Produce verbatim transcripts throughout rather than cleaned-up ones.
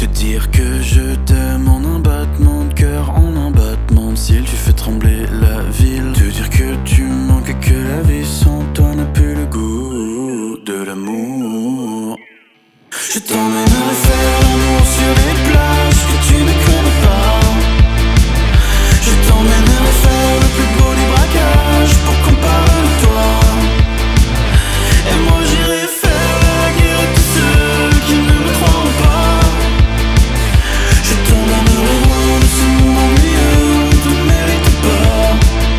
dire que je t'aime en un battement de cœur, en un battement de cils. Tu fais trembler la ville. Te dire que tu manques et que la vie sans toi n'a plus le goût de l'amour. Je t'emmènerai faire l'amour sur des plages que tu ne connais pas. Je t'emmènerai faire le plus beau des braquages pour qu'on parle de toi. Et moi j'irai faire la guerre à tous ceux qui ne me croiront pas. Je t'emmènerai loin de ce monde ennuyeux où on te mérite pas.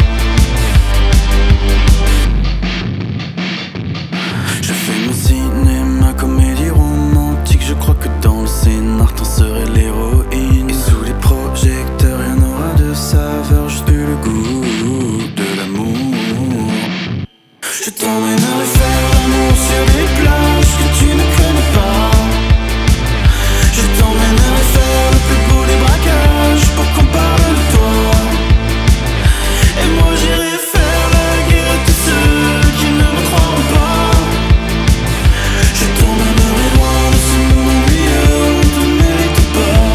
Je fais mon cinéma, comédie romantique. Je crois que dans le scénar t'en serais l'héroïne. Et sous les projecteurs rien n'aura de saveur, juste le goût de l'amour. Je t'emmènerai faire l'amour sur des plages que tu ne connais pas. Je t'emmènerai faire le plus beau des braquages pour qu'on parle de toi. Et moi j'irai faire la guerre à tous ceux qui ne me croiront pas. Je t'emmènerai loin de ce monde ennuyeux où on te mérite pas.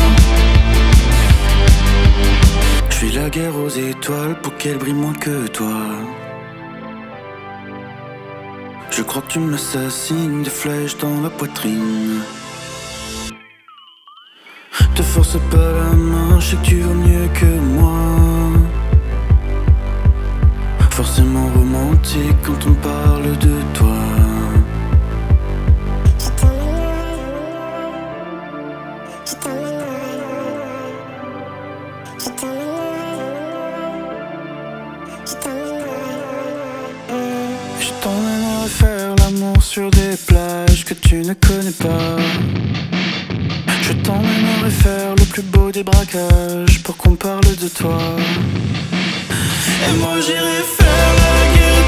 Je fais la guerre aux étoiles pour qu'elles brillent moins que toi. Je crois que tu m'assassines, des flèches dans la poitrine. Te force pas la main, je sais que tu vaux mieux que moi. Forcément romantique quand on parle de toi. Je t'emmènerai faire l'amour sur des plages que tu ne connais pas. Je t'emmènerai faire le plus beau des braquages pour qu'on parle de toi. Et moi j'irai faire la guerre